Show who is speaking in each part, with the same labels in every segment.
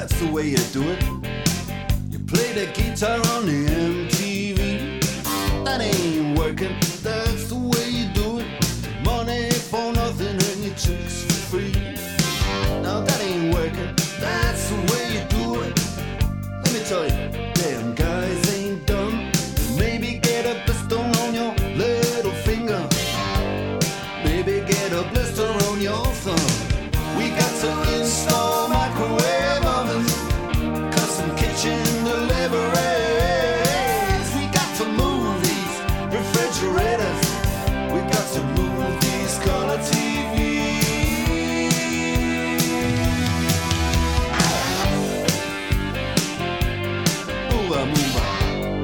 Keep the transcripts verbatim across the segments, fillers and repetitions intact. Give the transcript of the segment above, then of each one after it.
Speaker 1: that's the way you do it. You play the guitar on the M T V. That ain't working, that's the way you do it. Money for nothing and your chicks for free. Now that ain't working, that's the way you do it. Let me tell you, damn guys ain't dumb. Maybe get a blister on your little finger. Maybe get a blister on your thumb. We got to install microwave ovens, custom kitchen deliveries. We got to move these refrigerators. We got to move these color T Vs. Move on, move on.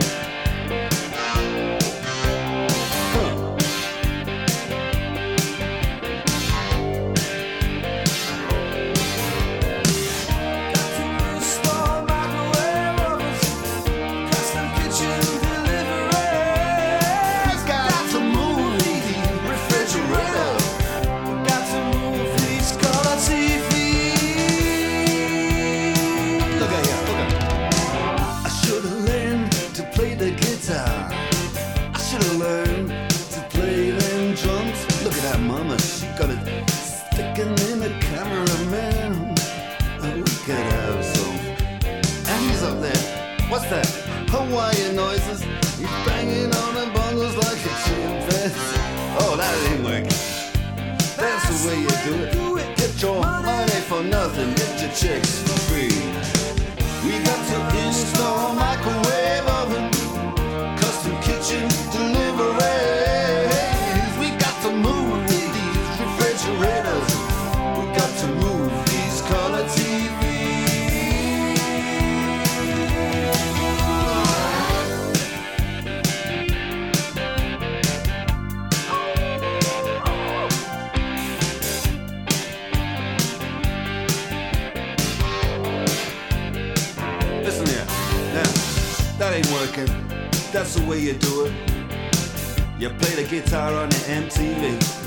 Speaker 1: Mama, she got it sticking in the cameraman. Oh, we could have some. And he's up there. What's that? Hawaiian noises. He's banging on the bongos like a chimpanzee. Oh, that ain't working. That's the way you do it. Get your money for nothing. Get your chicks for free. We got to install microwave oven, custom kitchen delivery. We got to move these color T Vs. Listen here, now, that ain't working. That's the way you do it. You play the guitar on the M T V.